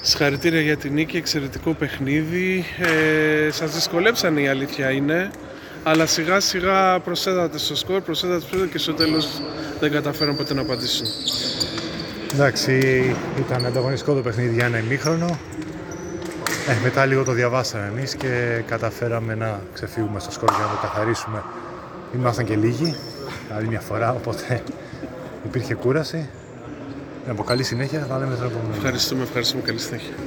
Συγχαρητήρια για την νίκη, εξαιρετικό παιχνίδι. Σας δυσκολέψαν, η αλήθεια είναι, αλλά σιγά σιγά προσέδατε στο σκορ, και στο τέλος δεν καταφέραν ποτέ να απαντήσουν. Εντάξει, ήταν ανταγωνιστικό το παιχνίδι για ένα ημίχρονο. Μετά λίγο το διαβάσαμε εμείς και καταφέραμε να ξεφύγουμε στο σκορ για να το καθαρίσουμε. Ήμασταν και λίγοι, άλλη μια φορά, οπότε υπήρχε κούραση. Από καλή συνέχεια, θα λέμε στον επόμενο. Ευχαριστούμε, καλή συνέχεια.